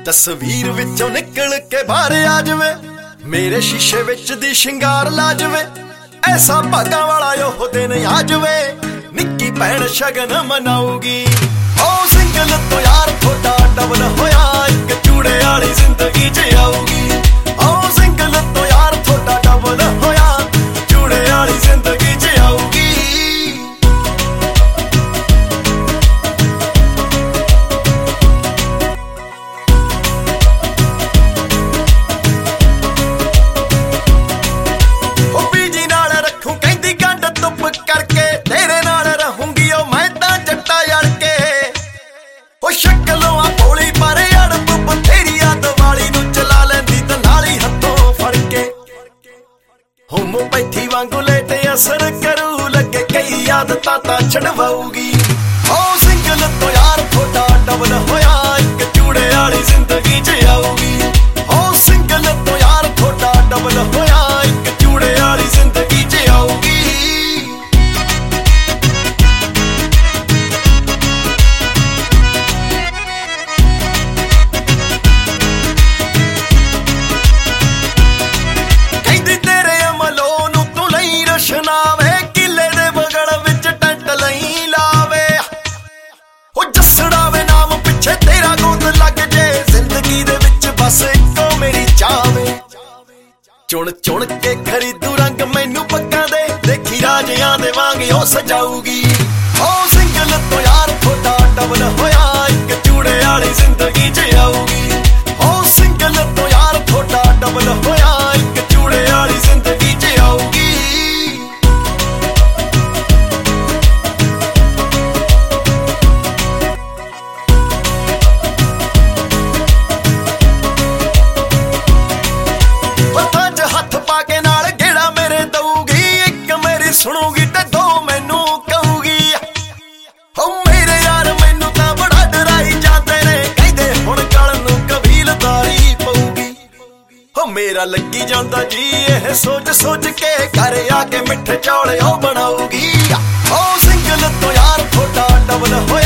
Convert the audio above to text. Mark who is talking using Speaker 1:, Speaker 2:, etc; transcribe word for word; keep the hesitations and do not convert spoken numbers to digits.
Speaker 1: तस्वीर विचों निकल के बाहर आ जावे, मेरे शीशे विच दी शिंगार ला जावे, ऐसा भागा वाला ओह दिन आ जावे, निक्की भैन शगन मनाऊगी। ओ सिंगल तो यार थोड़ा डबल होया, एक चूड़े वाली जिंदगी च आऊगी। ओ सिंगल तो यार थोड़ा डबल होया, चूड़े वाली जिंदगी च आऊगी। बैठी वांगू लेटे असर करू, लगे कई आदतां तां छड़वाऊगी। ओ सिंगल तो यार थोड़ा डबल होया, एक चूड़े वाली जिंदगी च आऊगी। ओ सिंगल तो यार थोड़ा डबल होया, एक चूड़े वाली जिंदगी च आऊगी। शनावे किले दे बगड़ विच टंट लई लावे, ओ जसड़ावे नाम पिछे तेरा गोद लग जे, जिंदगी दे विच बस इको मेरी चावे। चुन चुन के खरीदू रंग मैनू पक्का दे, देखी राजियां दे वांग ओ सजाऊगी। ओ सिंगल तो यार थोड़ा डबल होया, एक चूड़े वाली जिंदगी च आऊगी। ओ सिंगल तो यार थोड़ा डबल होया, एक चूड़े वाली जिंदगी च आऊगी। सुनूगी ते दो मैनू कहूगी, हो मेरे यार मैनू तां बड़ा डराई जाते ने, कहदे हुण गल नूं कबीलदारी पऊगी। हो मेरा लगी जांदा जी यह सोच सोच के, घर आके मिठे चौल ओ बनाऊगी। ओ सिंगल तो यार थोड़ा डबल होया।